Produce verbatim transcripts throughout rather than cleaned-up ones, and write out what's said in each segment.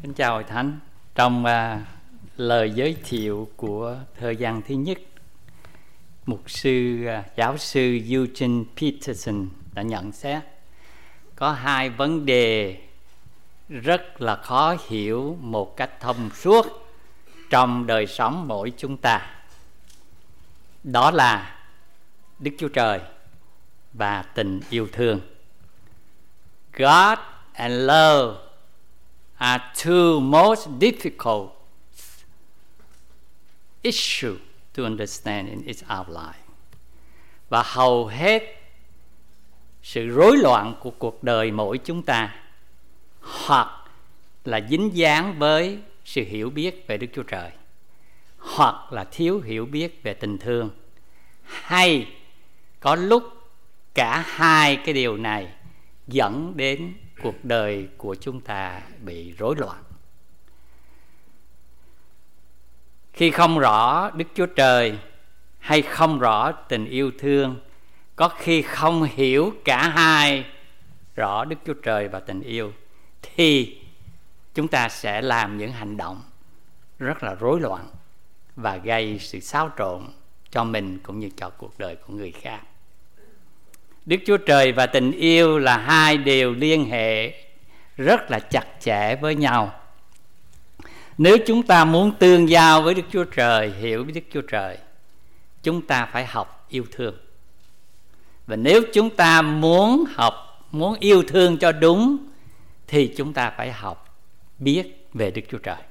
Kính chào Hội Thánh. Trong uh, lời giới thiệu của thời gian thứ nhất, mục sư uh, giáo sư Eugene Peterson đã nhận xét có hai vấn đề rất là khó hiểu một cách thông suốt trong đời sống mỗi chúng ta. Đó là Đức Chúa Trời và tình yêu thương. God and love are two most difficult issues to understand in its our life. Và hầu hết sự rối loạn của cuộc đời mỗi chúng ta hoặc là dính dáng với sự hiểu biết về Đức Chúa Trời, hoặc là thiếu hiểu biết về tình thương, hay có lúc cả hai cái điều này dẫn đến cuộc đời của chúng ta bị rối loạn. Khi không rõ Đức Chúa Trời hay không rõ tình yêu thương, có khi không hiểu cả hai, rõ Đức Chúa Trời và tình yêu, thì chúng ta sẽ làm những hành động rất là rối loạn và gây sự xáo trộn cho mình cũng như cho cuộc đời của người khác. Đức Chúa Trời và tình yêu là hai điều liên hệ rất là chặt chẽ với nhau. Nếu chúng ta muốn tương giao với Đức Chúa Trời, hiểu với Đức Chúa Trời, chúng ta phải học yêu thương. Và nếu chúng ta muốn học, muốn yêu thương cho đúng, thì chúng ta phải học biết về Đức Chúa Trời.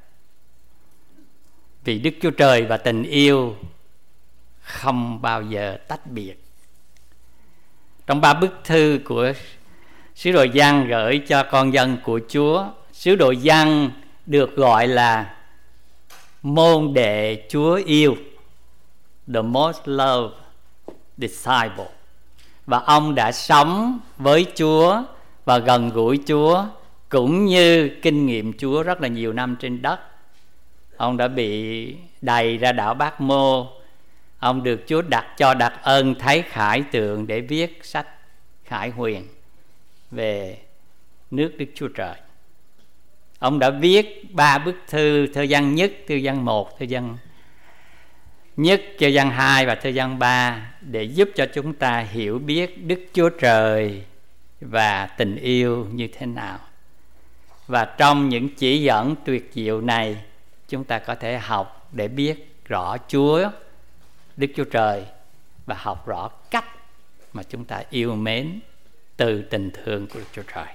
Vì Đức Chúa Trời và tình yêu không bao giờ tách biệt. Trong ba bức thư của sứ đồ Giăng gửi cho con dân của Chúa, sứ đồ Giăng được gọi là môn đệ Chúa yêu, the most loved disciple. Và ông đã sống với Chúa và gần gũi Chúa, cũng như kinh nghiệm Chúa rất là nhiều năm trên đất. Ông đã bị đày ra đảo Bát Mô. Ông được Chúa đặt cho đặc ân thấy khải tượng để viết sách Khải Huyền về nước Đức Chúa Trời. Ông đã viết ba bức thư, thư văn nhất, thư văn một, thư văn nhất, thư văn hai và thư văn ba, để giúp cho chúng ta hiểu biết Đức Chúa Trời và tình yêu như thế nào. Và trong những chỉ dẫn tuyệt diệu này, chúng ta có thể học để biết rõ Chúa, Đức Chúa Trời, và học rõ cách mà chúng ta yêu mến từ tình thương của Đức Chúa Trời.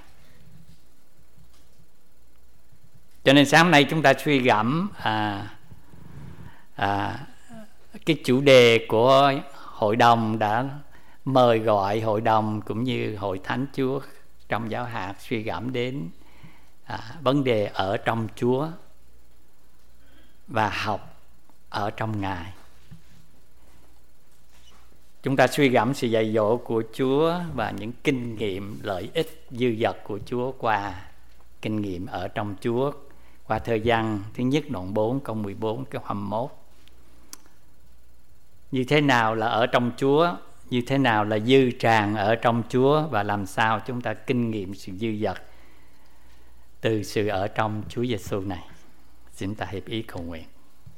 Cho nên sáng nay chúng ta suy gẫm à, à, cái chủ đề của hội đồng đã mời gọi hội đồng cũng như hội thánh Chúa trong giáo hạt suy gẫm đến à, vấn đề ở trong Chúa và học ở trong Ngài. Chúng ta suy gẫm sự dạy dỗ của Chúa và những kinh nghiệm lợi ích dư dật của Chúa qua kinh nghiệm ở trong Chúa, qua thời gian thứ nhất đoạn bốn câu mười bốn câu hai mươi mốt. Như thế nào là ở trong Chúa, như thế nào là dư tràn ở trong Chúa, và làm sao chúng ta kinh nghiệm sự dư dật từ sự ở trong Chúa Giêsu này. Xin ta hiệp ý cầu nguyện.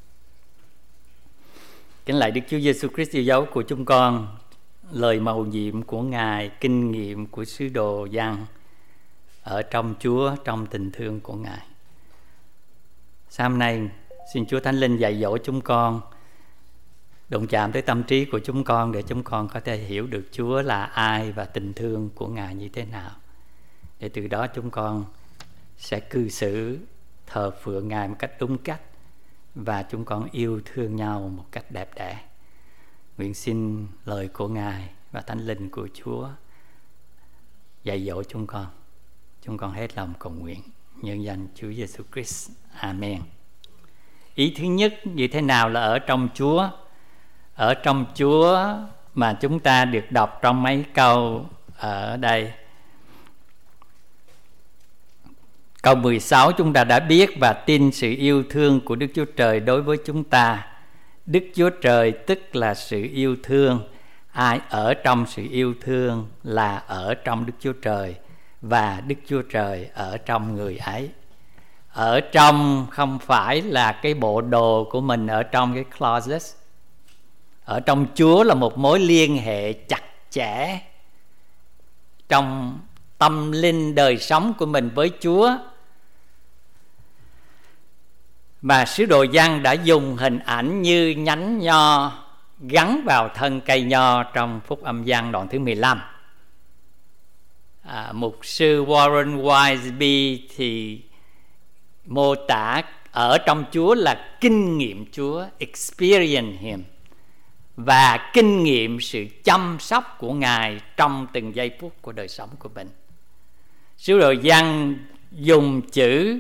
Kính lạy Đức Chúa Giêsu Christ yêu dấu của chúng con, lời mầu nhiệm của Ngài, kinh nghiệm của sứ đồ Giăng ở trong Chúa, trong tình thương của Ngài. Sáng nay xin Chúa Thánh Linh dạy dỗ chúng con, đụng chạm tới tâm trí của chúng con để chúng con có thể hiểu được Chúa là ai và tình thương của Ngài như thế nào, để từ đó chúng con sẽ cư xử thờ phượng Ngài một cách đúng cách và chúng con yêu thương nhau một cách đẹp đẽ. Nguyện xin lời của Ngài và Thánh Linh của Chúa dạy dỗ chúng con. Chúng con hết lòng cầu nguyện nhân danh Chúa Giêsu Christ. Amen. Ý thứ nhất, như thế nào là ở trong Chúa? Ở trong Chúa mà chúng ta được đọc trong mấy câu ở đây. Câu mười sáu chúng ta đã biết và tin sự yêu thương của Đức Chúa Trời đối với chúng ta. Đức Chúa Trời tức là sự yêu thương. Ai ở trong sự yêu thương là ở trong Đức Chúa Trời và Đức Chúa Trời ở trong người ấy. ở trong không phải là cái bộ đồ của mình ở trong cái closet. Ở trong Chúa là một mối liên hệ chặt chẽ trong tâm linh đời sống của mình với Chúa. Mà sứ đồ Giăng đã dùng hình ảnh như nhánh nho gắn vào thân cây nho trong Phúc Âm Giăng đoạn thứ mười lăm. À, mục sư Warren Wiersbe thì mô tả ở trong Chúa là kinh nghiệm Chúa, experience Him, và kinh nghiệm sự chăm sóc của Ngài trong từng giây phút của đời sống của mình. Sứ đồ Giăng dùng chữ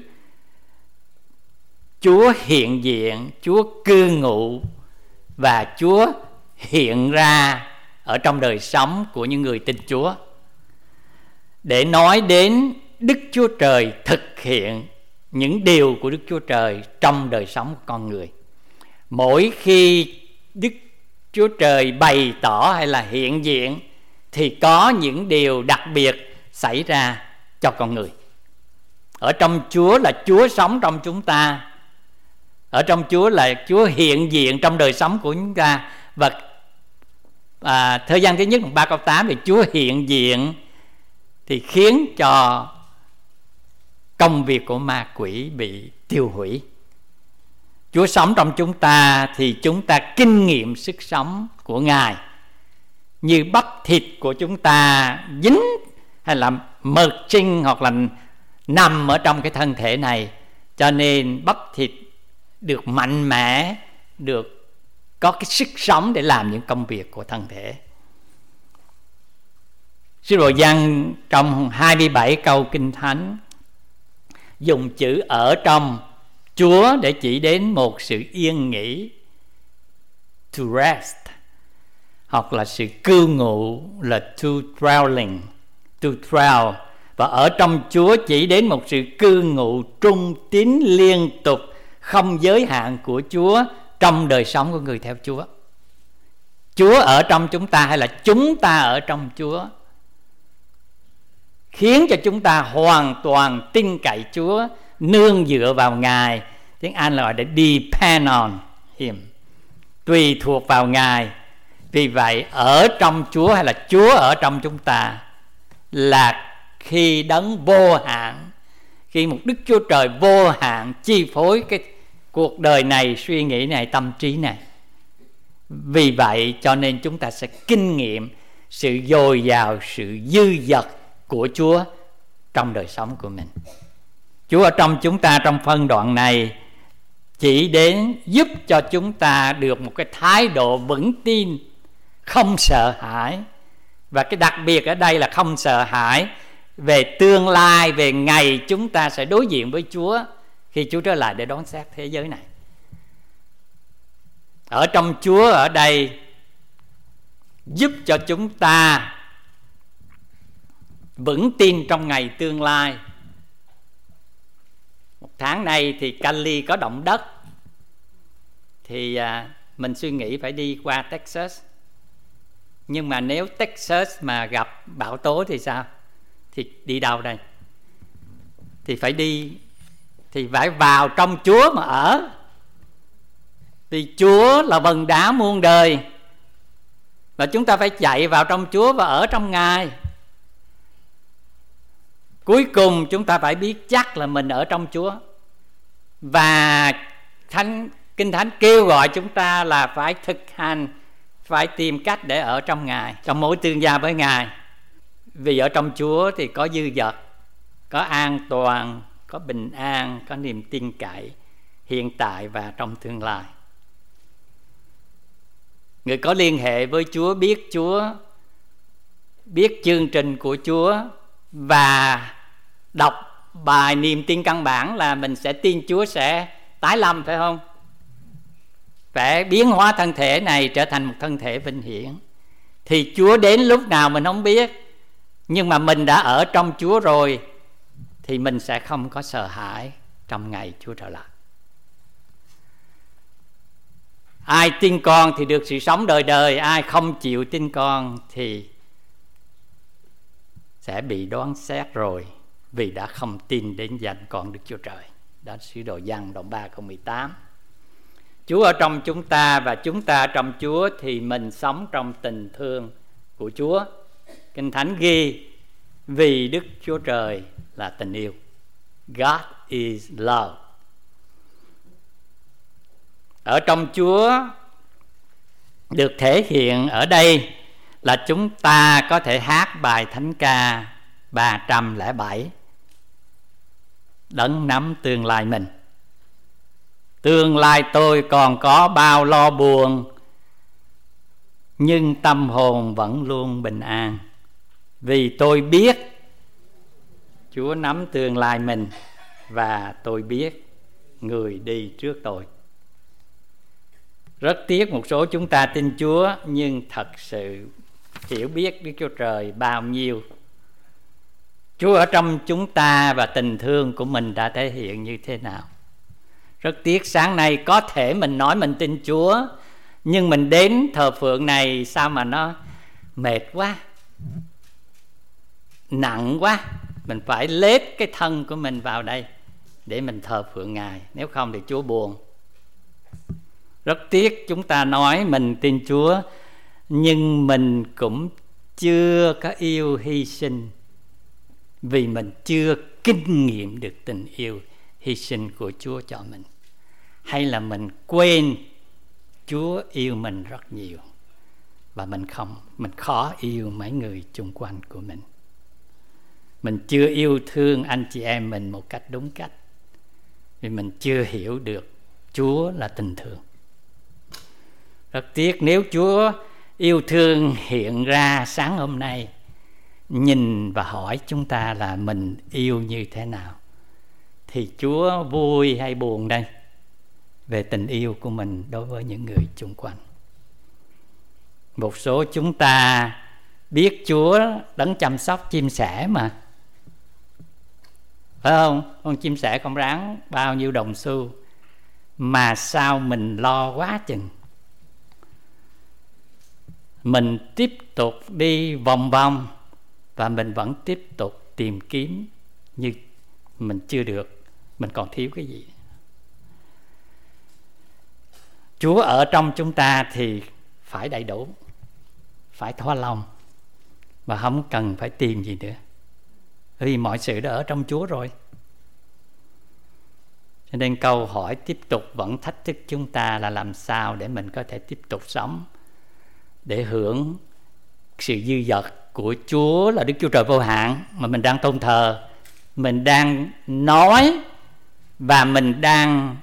Chúa hiện diện, Chúa cư ngụ và Chúa hiện ra ở trong đời sống của những người tin Chúa để nói đến Đức Chúa Trời thực hiện những điều của Đức Chúa Trời trong đời sống của con người. Mỗi khi Đức Chúa Trời bày tỏ hay là hiện diện thì có những điều đặc biệt xảy ra cho con người. Ở trong Chúa là Chúa sống trong chúng ta. Ở trong Chúa là Chúa hiện diện trong đời sống của chúng ta. Và à, thời gian thứ nhất ba câu tám thì Chúa hiện diện thì khiến cho công việc của ma quỷ bị tiêu hủy. Chúa sống trong chúng ta thì chúng ta kinh nghiệm sức sống của Ngài. Như bắp thịt của chúng ta dính hay là mật trinh hoặc là nằm ở trong cái thân thể này, cho nên bắp thịt được mạnh mẽ, được có cái sức sống để làm những công việc của thân thể. Sứ đồ Giăng trong hai mươi bảy câu Kinh Thánh dùng chữ ở trong Chúa để chỉ đến một sự yên nghỉ, to rest, hoặc là sự cư ngụ là to dwelling, to dwell. Và ở trong Chúa chỉ đến một sự cư ngụ trung tín liên tục, không giới hạn của Chúa trong đời sống của người theo Chúa. Chúa ở trong chúng ta hay là chúng ta ở trong Chúa khiến cho chúng ta hoàn toàn tin cậy Chúa, nương dựa vào Ngài. Tiếng Anh là gọi là depend on Him, tùy thuộc vào Ngài. Vì vậy ở trong Chúa hay là Chúa ở trong chúng ta là khi đấng vô hạn, khi một Đức Chúa Trời vô hạn chi phối cái cuộc đời này, suy nghĩ này, tâm trí này. Vì vậy cho nên chúng ta sẽ kinh nghiệm sự dồi dào, sự dư dật của Chúa trong đời sống của mình. Chúa ở trong chúng ta trong phân đoạn này chỉ đến giúp cho chúng ta được một cái thái độ vững tin, không sợ hãi. Và cái đặc biệt ở đây là không sợ hãi về tương lai, về ngày chúng ta sẽ đối diện với Chúa khi Chúa trở lại để đón xét thế giới này. Ở trong Chúa ở đây giúp cho chúng ta vững tin trong ngày tương lai. Một tháng nay thì Cali có động đất, thì à, mình suy nghĩ phải đi qua Texas. Nhưng mà nếu Texas mà gặp bão tố thì sao? Thì đi đâu đây? Thì phải đi, thì phải vào trong Chúa mà ở. Vì Chúa là vần đá muôn đời, và chúng ta phải chạy vào trong Chúa và ở trong Ngài. Cuối cùng chúng ta phải biết chắc là mình ở trong Chúa. Và Thánh, Kinh Thánh kêu gọi chúng ta là phải thực hành, phải tìm cách để ở trong Ngài, trong mối tương giao với Ngài. Vì ở trong Chúa thì có dư dật, có an toàn, có bình an, có niềm tin cậy hiện tại và trong tương lai. Người có liên hệ với Chúa, biết Chúa, biết chương trình của Chúa và đọc bài niềm tin căn bản là mình sẽ tin Chúa sẽ tái lâm, phải không? Phải biến hóa thân thể này trở thành một thân thể vinh hiển. Thì Chúa đến lúc nào mình không biết, nhưng mà mình đã ở trong Chúa rồi thì mình sẽ không có sợ hãi trong ngày Chúa trở lại. Ai tin con thì được sự sống đời đời, ai không chịu tin con thì sẽ bị đoán xét rồi, vì đã không tin đến danh con Đức Chúa Trời. Đó sứ đồ Giăng đoạn ba câu mười tám. Chúa ở trong chúng ta và chúng ta trong Chúa thì mình sống trong tình thương của Chúa. Kinh Thánh ghi vì Đức Chúa Trời là tình yêu. God is love. Ở trong Chúa được thể hiện ở đây là chúng ta có thể hát bài thánh ca ba trăm lẻ bảy. Đấng nắm tương lai mình. Tương lai tôi còn có bao lo buồn, nhưng tâm hồn vẫn luôn bình an, vì tôi biết Chúa nắm tương lai mình, và tôi biết người đi trước tôi. Rất tiếc một số chúng ta tin Chúa nhưng thật sự hiểu biết Đức Chúa Trời bao nhiêu. Chúa ở trong chúng ta và tình thương của mình đã thể hiện như thế nào. Rất tiếc sáng nay có thể mình nói mình tin Chúa, nhưng mình đến thờ phượng này sao mà nó mệt quá, nặng quá. Mình phải lết cái thân của mình vào đây để mình thờ phượng Ngài, nếu không thì Chúa buồn. Rất tiếc chúng ta nói mình tin Chúa, nhưng mình cũng chưa có yêu hy sinh, vì mình chưa kinh nghiệm được tình yêu hy sinh của Chúa cho mình. Hay là mình quên Chúa yêu mình rất nhiều, và mình không, mình khó yêu mấy người chung quanh của mình. Mình chưa yêu thương anh chị em mình một cách đúng cách, vì mình chưa hiểu được Chúa là tình thương. Rất tiếc nếu Chúa yêu thương hiện ra sáng hôm nay, nhìn và hỏi chúng ta là mình yêu như thế nào, thì Chúa vui hay buồn đây về tình yêu của mình đối với những người chung quanh. Một số chúng ta biết Chúa đấng chăm sóc chim sẻ mà, phải không? Con chim sẻ không ráng bao nhiêu đồng xu, mà sao mình lo quá chừng. Mình tiếp tục đi vòng vòng, và mình vẫn tiếp tục tìm kiếm, như mình chưa được, mình còn thiếu cái gì. Chúa ở trong chúng ta thì phải đầy đủ, phải thỏa lòng, và không cần phải tìm gì nữa, vì mọi sự đã ở trong Chúa rồi. Cho nên câu hỏi tiếp tục vẫn thách thức chúng ta là làm sao để mình có thể tiếp tục sống, để hưởng sự dư dật của Chúa là Đức Chúa Trời vô hạn mà mình đang tôn thờ, mình đang nói và mình đang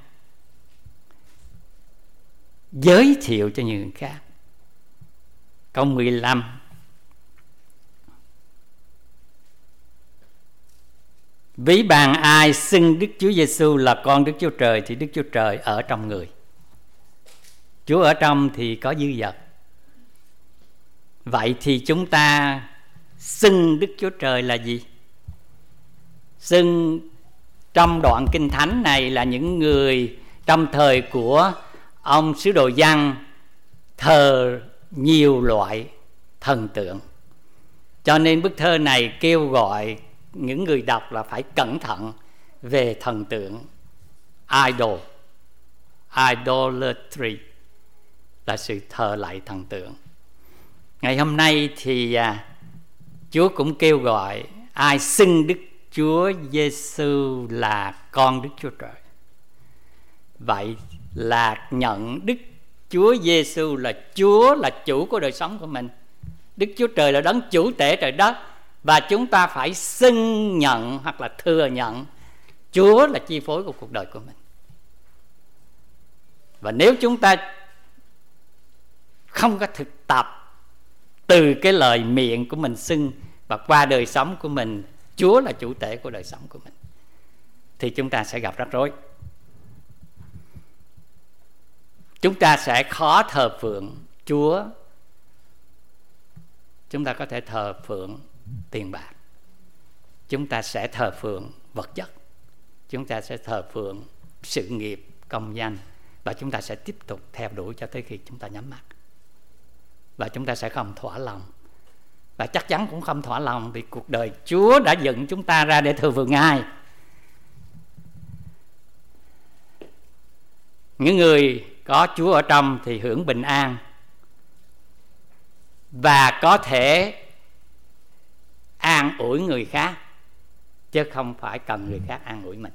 giới thiệu cho những người khác. Câu mười lăm: ví bằng ai xưng Đức Chúa Giêsu là con Đức Chúa Trời thì Đức Chúa Trời ở trong người. Chúa ở trong thì có dư dật. Vậy thì chúng ta xưng Đức Chúa Trời là gì? Xưng trong đoạn Kinh Thánh này là những người trong thời của ông sứ đồ Giăng thờ nhiều loại thần tượng. Cho nên bức thơ này kêu gọi những người đọc là phải cẩn thận về thần tượng. Idol, idolatry là sự thờ lạy thần tượng. Ngày hôm nay thì à, Chúa cũng kêu gọi ai xưng Đức Chúa Giêsu là con Đức Chúa Trời, vậy là nhận Đức Chúa Giêsu là Chúa, là chủ của đời sống của mình. Đức Chúa Trời là đấng chủ tể trời đất, và chúng ta phải xưng nhận hoặc là thừa nhận Chúa là chi phối của cuộc đời của mình. Và nếu chúng ta không có thực tập từ cái lời miệng của mình xưng và qua đời sống của mình Chúa là chủ tể của đời sống của mình, thì chúng ta sẽ gặp rắc rối. Chúng ta sẽ khó thờ phượng Chúa. Chúng ta có thể thờ phượng tiền bạc, chúng ta sẽ thờ phượng vật chất, chúng ta sẽ thờ phượng sự nghiệp, công danh, và chúng ta sẽ tiếp tục theo đuổi cho tới khi chúng ta nhắm mắt. Và chúng ta sẽ không thỏa lòng, và chắc chắn cũng không thỏa lòng, vì cuộc đời Chúa đã dựng chúng ta ra để thờ phượng Ngài. Những người có Chúa ở trong thì hưởng bình an và có thể an ủi người khác, chứ không phải cần người khác an ủi mình.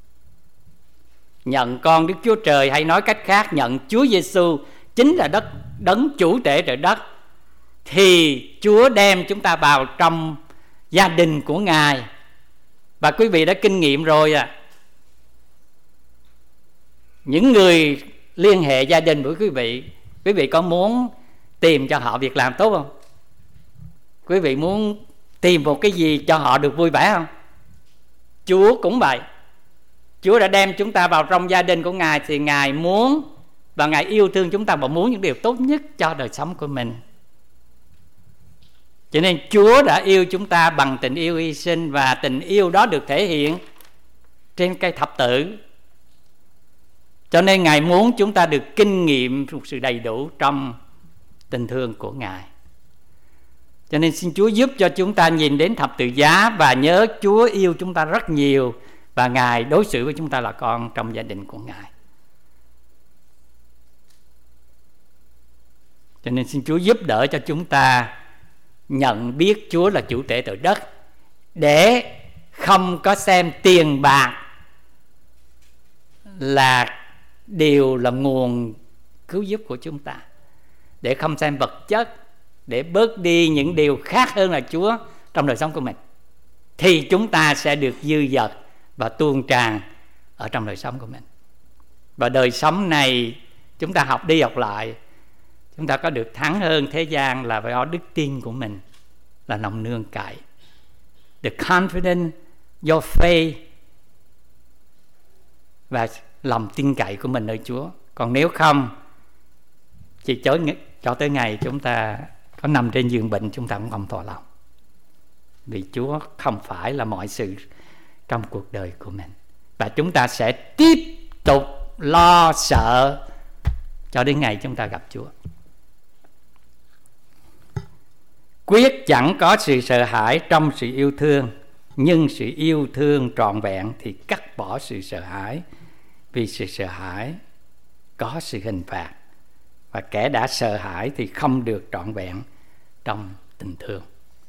Nhận con Đức Chúa Trời, hay nói cách khác, nhận Chúa Giêsu chính là đất đấng chủ tể trời đất, thì Chúa đem chúng ta vào trong gia đình của Ngài. Và quý vị đã kinh nghiệm rồi à. Những người liên hệ gia đình của quý vị, quý vị có muốn tìm cho họ việc làm tốt không? Quý vị muốn tìm một cái gì cho họ được vui vẻ không? Chúa cũng vậy. Chúa đã đem chúng ta vào trong gia đình của Ngài, thì Ngài muốn và Ngài yêu thương chúng ta và muốn những điều tốt nhất cho đời sống của mình. Cho nên Chúa đã yêu chúng ta bằng tình yêu hy sinh, và tình yêu đó được thể hiện trên cây thập tự. Cho nên Ngài muốn chúng ta được kinh nghiệm một sự đầy đủ trong tình thương của Ngài. Cho nên xin Chúa giúp cho chúng ta nhìn đến thập tự giá và nhớ Chúa yêu chúng ta rất nhiều, và Ngài đối xử với chúng ta là con trong gia đình của Ngài. Cho nên xin Chúa giúp đỡ cho chúng ta nhận biết Chúa là chủ tể trời đất, để không có xem tiền bạc là điều là nguồn cứu giúp của chúng ta, để không xem vật chất, để bớt đi những điều khác hơn là Chúa trong đời sống của mình, thì chúng ta sẽ được dư dật và tuôn tràn ở trong đời sống của mình. Và đời sống này chúng ta học đi học lại, chúng ta có được thắng hơn thế gian là phải có đức tin của mình là lòng nương cậy. The confidence, your faith, và lòng tin cậy của mình nơi Chúa. Còn nếu không, chỉ cho, cho tới ngày chúng ta có nằm trên giường bệnh, chúng ta cũng không thỏa lòng, vì Chúa không phải là mọi sự trong cuộc đời của mình. Và chúng ta sẽ tiếp tục lo sợ cho đến ngày chúng ta gặp Chúa. Quyết chẳng có sự sợ hãi trong sự yêu thương, nhưng sự yêu thương trọn vẹn thì cắt bỏ sự sợ hãi, vì sự sợ hãi có sự hình phạt, và kẻ đã sợ hãi thì không được trọn vẹn trong tình thương.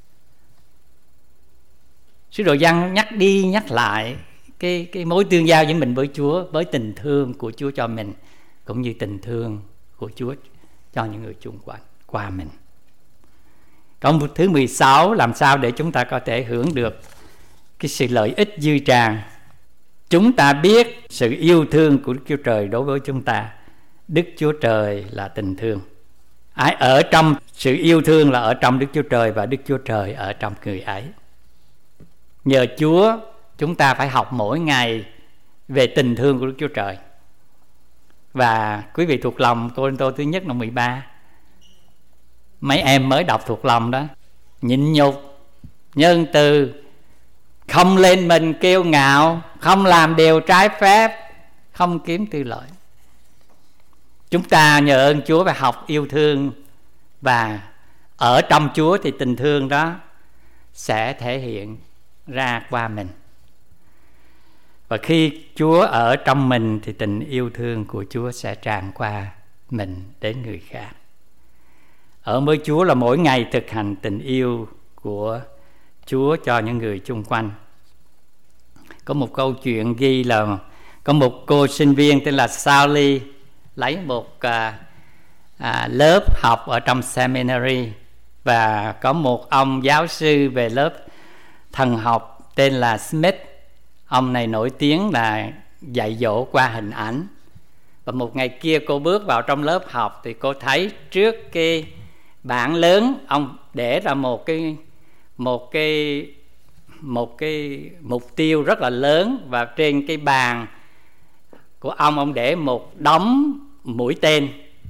Sứ đồ Giăng nhắc đi nhắc lại cái, cái mối tương giao giữa mình với Chúa, với tình thương của Chúa cho mình, cũng như tình thương của Chúa cho những người chung quanh qua mình. Câu thứ mười sáu, làm sao để chúng ta có thể hưởng được cái sự lợi ích dư tràn? Chúng ta biết sự yêu thương của Đức Chúa Trời đối với chúng ta. Đức Chúa Trời là tình thương. Ai ở trong sự yêu thương là ở trong Đức Chúa Trời, và Đức Chúa Trời ở trong người ấy. Nhờ Chúa, chúng ta phải học mỗi ngày về tình thương của Đức Chúa Trời. Và quý vị thuộc lòng Cô-rinh-tô thứ nhất là mười ba. Mấy em mới đọc thuộc lòng đó: nhịn nhục, nhân từ, không lên mình kiêu ngạo, không làm điều trái phép, không kiếm tư lợi. Chúng ta nhờ ơn Chúa phải học yêu thương, và ở trong Chúa thì tình thương đó sẽ thể hiện ra qua mình. Và khi Chúa ở trong mình thì tình yêu thương của Chúa sẽ tràn qua mình đến người khác. Ở với Chúa là mỗi ngày thực hành tình yêu của Chúa cho những người chung quanh. Có một câu chuyện ghi là có một cô sinh viên tên là Sally lấy một à, à, lớp học ở trong seminary, và có một ông giáo sư về lớp thần học tên là Smith. Ông này nổi tiếng là dạy dỗ qua hình ảnh. Và một ngày kia cô bước vào trong lớp học thì cô thấy trước cái bảng lớn ông để ra một cái một cái một cái mục tiêu rất là lớn, và trên cái bàn của ông ông để một đống mũi tên.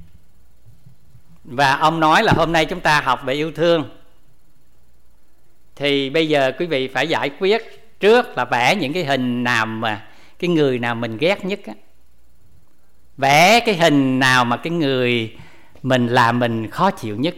Và ông nói là hôm nay chúng ta học về yêu thương, thì bây giờ quý vị phải giải quyết trước là vẽ những cái hình nào mà cái người nào mình ghét nhất á, vẽ cái hình nào mà cái người mình làm mình khó chịu nhất,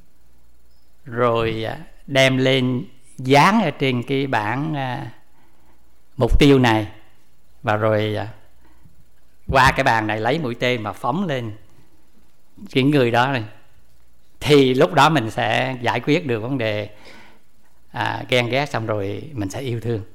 rồi đem lên dán ở trên cái bảng à, mục tiêu này, và rồi à, qua cái bàn này lấy mũi tên mà phóng lên cái người đó này, thì lúc đó mình sẽ giải quyết được vấn đề à, ghen ghét, xong rồi mình sẽ yêu thương.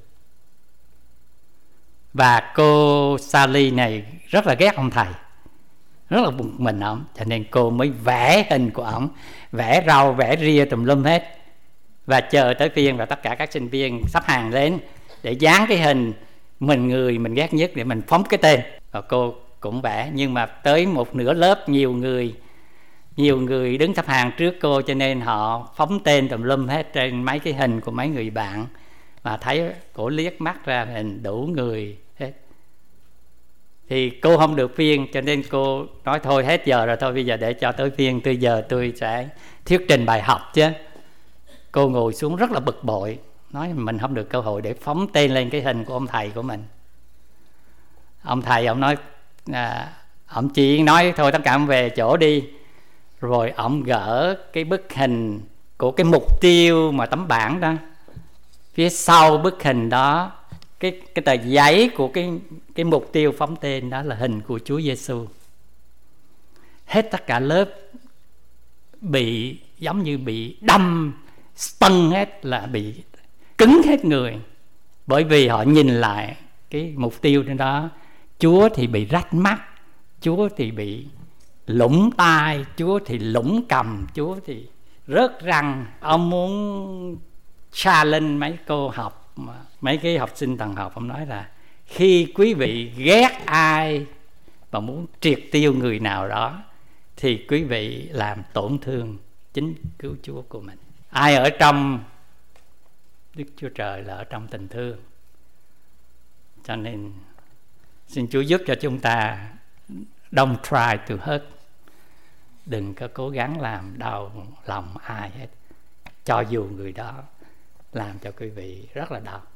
Và cô Sally này rất là ghét ông thầy, rất là bực mình ổng, cho nên cô mới vẽ hình của ổng, vẽ rau vẽ ria tùm lum hết, và chờ tới phiên và tất cả các sinh viên sắp hàng lên để dán cái hình mình người mình ghét nhất để mình phóng cái tên. Và cô cũng vẽ, nhưng mà tới một nửa lớp nhiều người nhiều người đứng sắp hàng trước cô, cho nên họ phóng tên tùm lum hết trên mấy cái hình của mấy người bạn, mà thấy cổ liếc mắt ra hình đủ người hết. Thì cô không được phiên, cho nên cô nói thôi hết giờ rồi, thôi bây giờ để cho tới phiên tôi, giờ tôi sẽ thuyết trình bài học chứ. Cô ngồi xuống rất là bực bội, nói mình không được cơ hội để phóng tên lên cái hình của ông thầy của mình. Ông thầy ông nói à, ông chỉ nói thôi tất cả ông về chỗ đi. Rồi ông gỡ cái bức hình của cái mục tiêu mà tấm bảng đó, phía sau bức hình đó, cái cái tờ giấy của cái cái mục tiêu phóng tên đó là hình của Chúa Giêsu. Hết tất cả lớp bị giống như bị đâm stun hết, là bị cứng hết người, bởi vì họ nhìn lại cái mục tiêu trên đó. Chúa thì bị rách mắt, Chúa thì bị lủng tai, Chúa thì lủng cầm, Chúa thì rớt răng. Ông muốn challenge mấy cô học, mấy cái học sinh tầng học. Ông nói là khi quý vị ghét ai và muốn triệt tiêu người nào đó, thì quý vị làm tổn thương chính cứu Chúa của mình. Ai ở trong Đức Chúa Trời là ở trong tình thương. Cho nên xin Chúa giúp cho chúng ta don't try to hurt, đừng có cố gắng làm đau lòng ai hết, cho dù người đó làm cho quý vị rất là đau.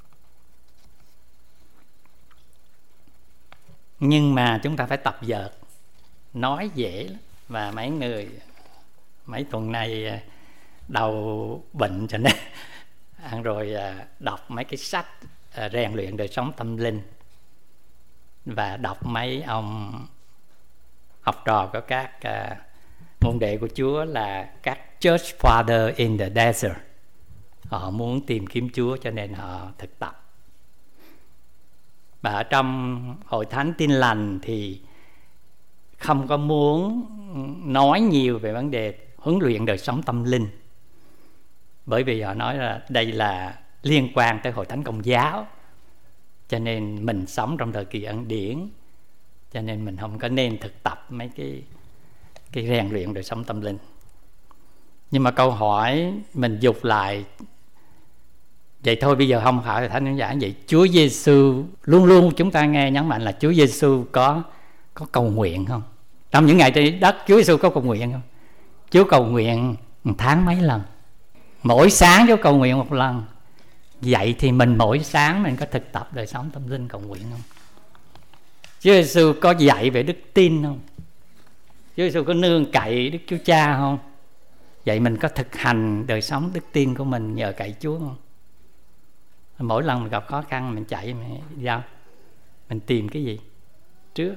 Nhưng mà chúng ta phải tập dượt, nói dễ lắm. Và mấy người mấy tuần này đầu bệnh, cho nên ăn rồi đọc mấy cái sách rèn luyện đời sống tâm linh, và đọc mấy ông học trò của các uh, môn đệ của Chúa là các church father in the desert. Họ muốn tìm kiếm Chúa, cho nên họ thực tập. Và ở trong hội thánh Tin Lành thì không có muốn nói nhiều về vấn đề huấn luyện đời sống tâm linh, bởi vì họ nói là đây là liên quan tới hội thánh Công giáo, cho nên mình sống trong thời kỳ ân điển, cho nên mình không có nên thực tập mấy cái cái rèn luyện đời sống tâm linh. Nhưng mà câu hỏi mình dục lại, vậy thôi bây giờ không phải thánh nhân giả vậy, Chúa Giêsu luôn luôn chúng ta nghe nhấn mạnh là Chúa Giêsu có có cầu nguyện không? Trong những ngày trên đất Chúa Giêsu có cầu nguyện không? Chúa cầu nguyện một tháng mấy lần? Mỗi sáng Chúa cầu nguyện một lần. Vậy thì mình mỗi sáng mình có thực tập đời sống tâm linh cầu nguyện không? Chúa Giêsu có dạy về đức tin không? Chúa Giêsu có nương cậy Đức Chúa Cha không? Vậy mình có thực hành đời sống đức tin của mình nhờ cậy Chúa không? Mỗi lần mình gặp khó khăn mình chạy mình ra, mình tìm cái gì trước?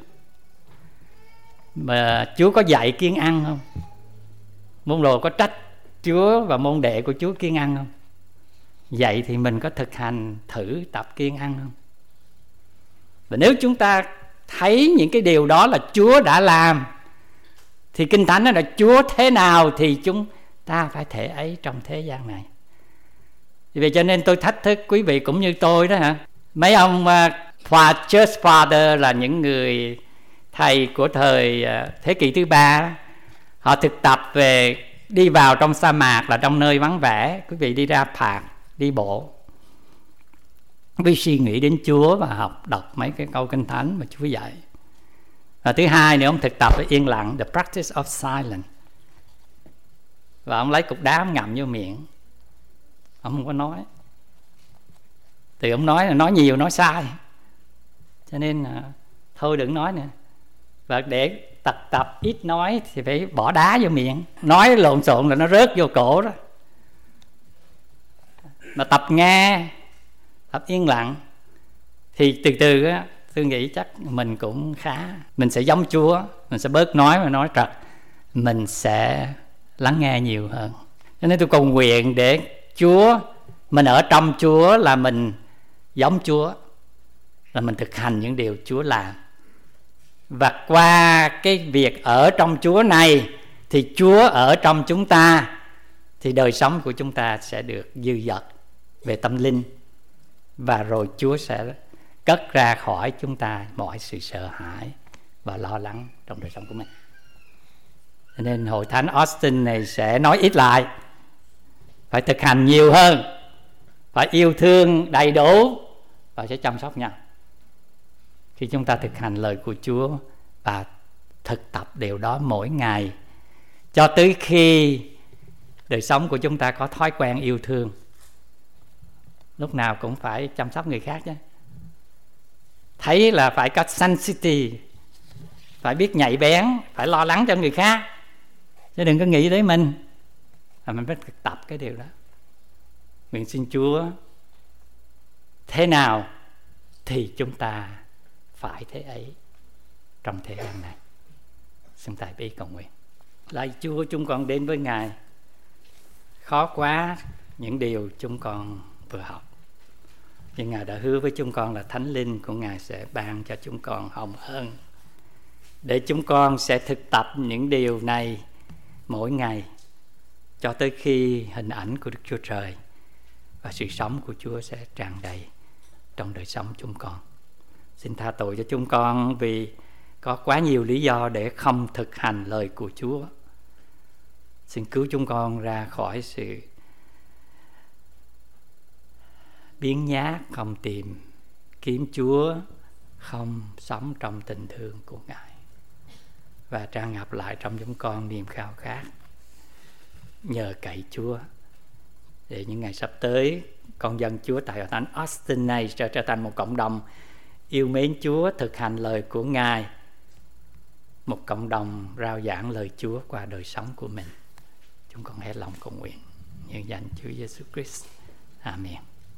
Mà Chúa có dạy kiêng ăn không? Môn đồ có trách Chúa và môn đệ của Chúa kiêng ăn không? Vậy thì mình có thực hành thử tập kiêng ăn không? Và nếu chúng ta thấy những cái điều đó là Chúa đã làm, thì Kinh Thánh nói là Chúa thế nào thì chúng ta phải thể ấy trong thế gian này. Vì cho nên tôi thách thức quý vị cũng như tôi đó hả. Mấy ông uh, Church Father là những người thầy của thời uh, thế kỷ thứ ba, họ thực tập về đi vào trong sa mạc, là trong nơi vắng vẻ. Quý vị đi ra park, đi bộ, quý suy nghĩ đến Chúa và học đọc mấy cái câu Kinh Thánh mà Chúa dạy. Và thứ hai nữa, ông thực tập với yên lặng, the practice of silence. Và ông lấy cục đá ông ngậm vô miệng, ông không có nói. Thì ông nói là nói nhiều nói sai, cho nên là thôi đừng nói nữa. Và để tập tập ít nói thì phải bỏ đá vô miệng. Nói lộn xộn là nó rớt vô cổ đó. Mà tập nghe, tập yên lặng, thì từ từ á, tôi nghĩ chắc mình cũng khá. Mình sẽ giống Chúa, mình sẽ bớt nói mà nói trật, mình sẽ lắng nghe nhiều hơn. Cho nên tôi cầu nguyện để Chúa, mình ở trong Chúa là mình giống Chúa, là mình thực hành những điều Chúa làm. Và qua cái việc ở trong Chúa này thì Chúa ở trong chúng ta, thì đời sống của chúng ta sẽ được dư dật về tâm linh. Và rồi Chúa sẽ cất ra khỏi chúng ta mọi sự sợ hãi và lo lắng trong đời sống của mình. Nên hội thánh Austin này sẽ nói ít lại, phải thực hành nhiều hơn, phải yêu thương đầy đủ và sẽ chăm sóc nhau. Khi chúng ta thực hành lời của Chúa và thực tập điều đó mỗi ngày, cho tới khi đời sống của chúng ta có thói quen yêu thương, lúc nào cũng phải chăm sóc người khác chứ. Thấy là phải có sensitivity, phải biết nhạy bén, phải lo lắng cho người khác, chứ đừng có nghĩ tới mình. Và mình phải thực tập cái điều đó. Nguyện xin Chúa, thế nào thì chúng ta phải thế ấy trong thế gian này. Xin Thầy bí cầu nguyện. Lạy Chúa, chúng con đến với Ngài, khó quá những điều chúng con vừa học, nhưng Ngài đã hứa với chúng con là Thánh Linh của Ngài sẽ ban cho chúng con hồng ân, để chúng con sẽ thực tập những điều này mỗi ngày, cho tới khi hình ảnh của Đức Chúa Trời và sự sống của Chúa sẽ tràn đầy trong đời sống chúng con. Xin tha tội cho chúng con vì có quá nhiều lý do để không thực hành lời của Chúa. Xin cứu chúng con ra khỏi sự biếng nhác, không tìm kiếm Chúa, không sống trong tình thương của Ngài, và tràn ngập lại trong chúng con niềm khao khát nhờ cậy Chúa, để những ngày sắp tới con dân Chúa tại hội thánh Austin này sẽ trở thành một cộng đồng yêu mến Chúa, thực hành lời của Ngài, một cộng đồng rao giảng lời Chúa qua đời sống của mình. Chúng con hết lòng cầu nguyện nhân danh Chúa Giêsu Christ. Amen.